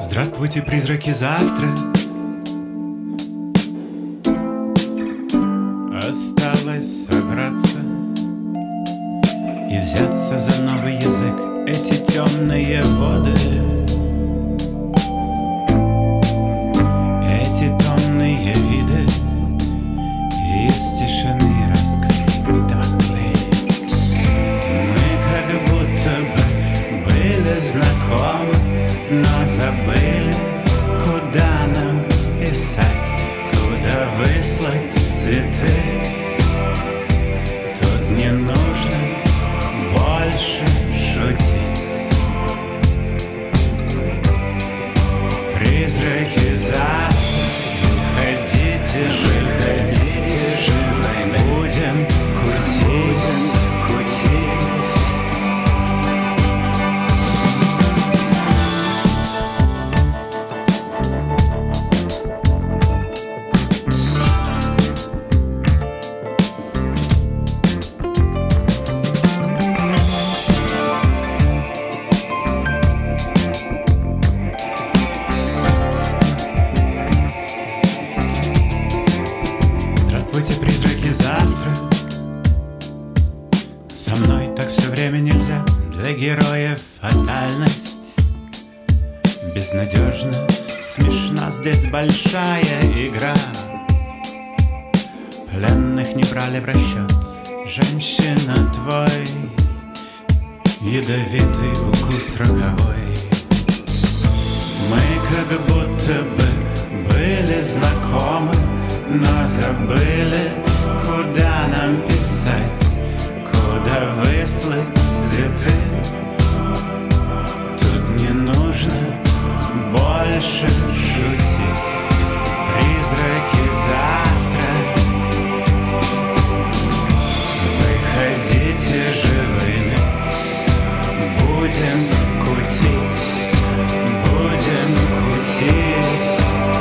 Здравствуйте, призраки завтра. Осталось собраться и взяться за новый язык. Эти темные воды, эти томные виды из тишины расклеены доклей. Мы как будто бы были знакомы, но забыли, куда нам писать, куда выслать цветы. Тут не нужно больше шутить. Призраки завтра, выходите же, будем кутить. Здравствуйте, призраки завтра. Со мной так все время нельзя. Для героев фатальность безнадежно смешна. Здесь большая игра. Пленных не брали в расчет. Женщина, твой ядовитый укус роковой. Мы как будто бы были знакомы, но забыли, куда нам писать, куда выслать цветы. Тут не нужно больше шутить. Призраки завтра, выходите живыми, будем кутить, будем кутить.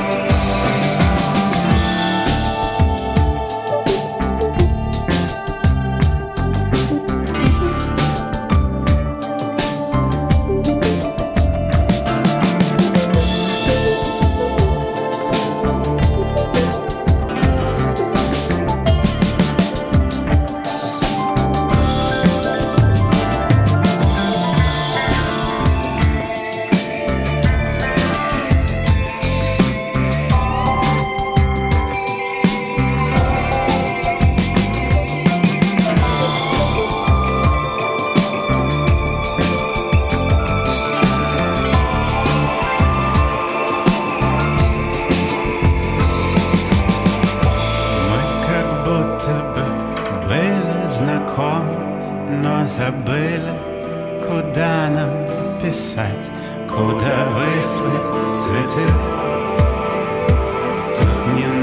Знакомы, но забыли, куда нам писать, куда выслать цветы. Тут не